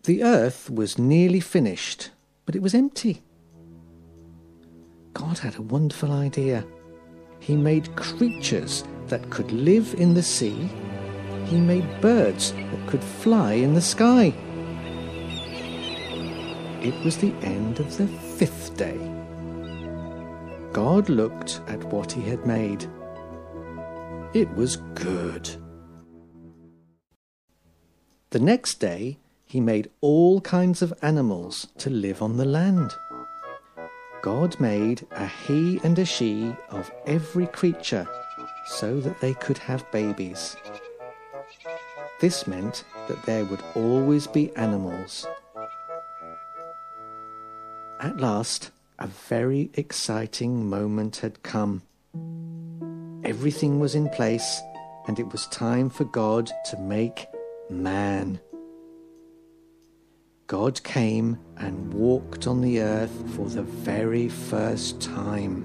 The earth was nearly finished, but it was empty. God had a wonderful idea. He made creatures that could live in the sea. He made birds that could fly in the sky. It was the end of the 5th day. God looked at what he had made. It was good. The next day, he made all kinds of animals to live on the land. God made a he and a she of every creature so that they could have babies. This meant that there would always be animals. At last, a very exciting moment had come. Everything was in place, and it was time for God to make man. God came and walked on the earth for the very first time.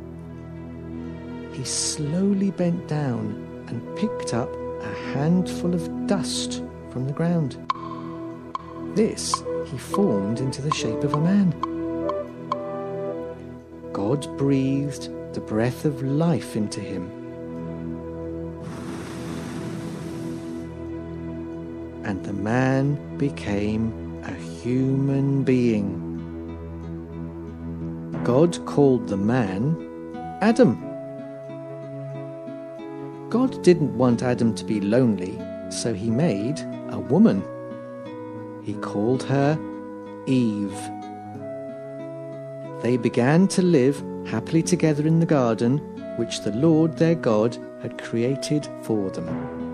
He slowly bent down and picked up a handful of dust from the ground. This he formed into the shape of a man. God breathed the breath of life into him. And the man became a human being. God called the man Adam. God didn't want Adam to be lonely, so he made a woman. He called her Eve. They began to live happily together in the garden which the Lord their God had created for them.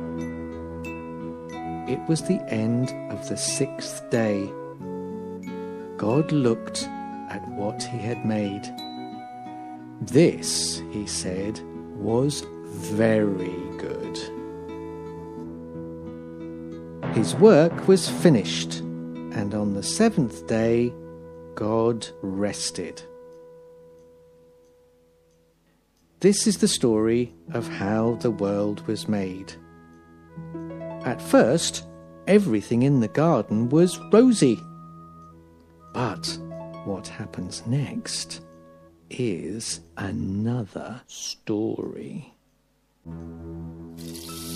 It was the end of the 6th day. God looked at what he had made. This, he said, was very good. His work was finished, and on the 7th day, God rested. This is the story of how the world was made. At first, everything in the garden was rosy. But what happens next is another story.